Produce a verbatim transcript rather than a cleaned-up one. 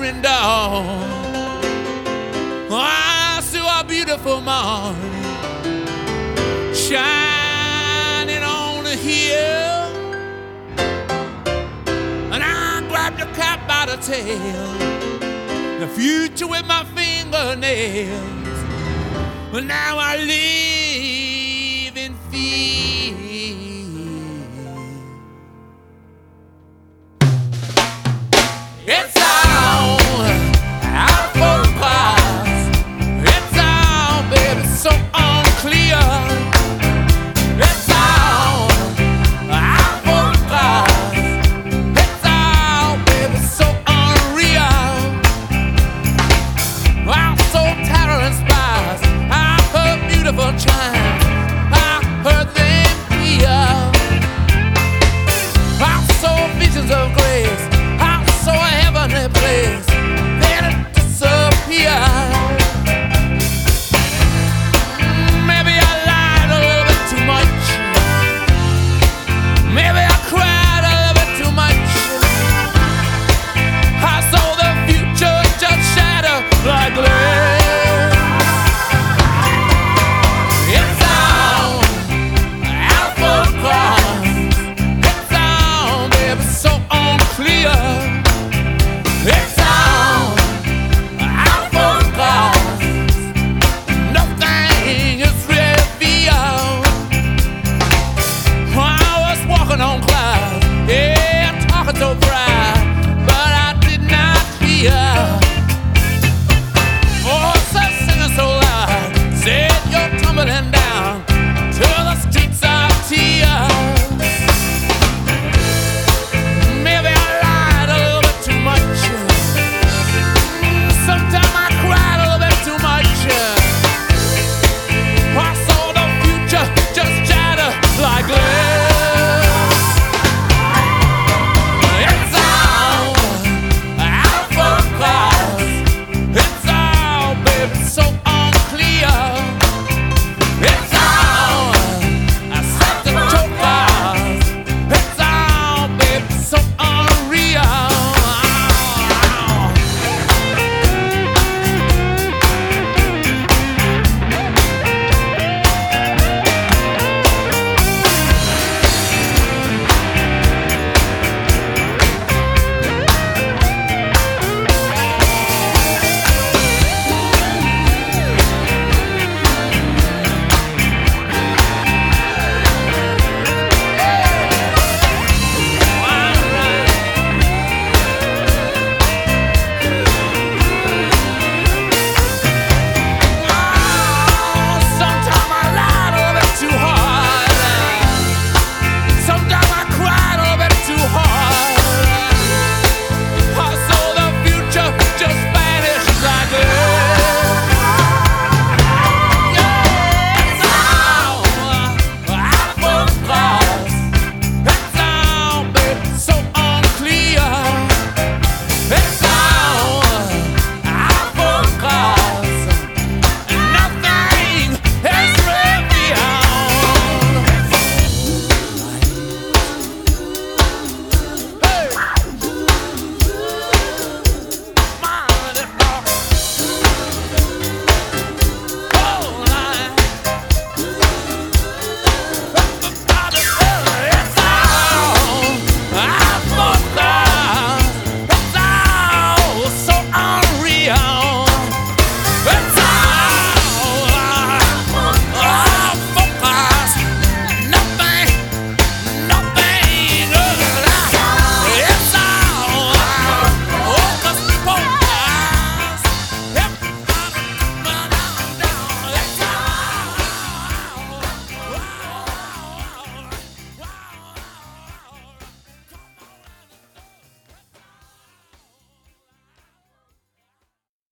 coming down. I saw a beautiful morning shining on the hill, and I grabbed the cat by the tail, the future with my fingernails. But now I live in fear. It's on, out for the prize. It's on, baby, so unclear. It's on, out for the prize. It's on, baby, so unreal. I'm so tired and spies. I heard beautiful chimes. I heard them here. I saw visions of grace. So a heavenly place, then it disappeared. Maybe I lied a little bit too much. Maybe I cried a little bit too much. I saw the future just shatter like glass. It's on, out for the prize. It's on, baby, so unclear. It's on, out for the cause. Nothing is revealed. I was walking on clouds, yeah, talking so bright, but I did not hear. Oh, so singing so loud, said you're tumbling down.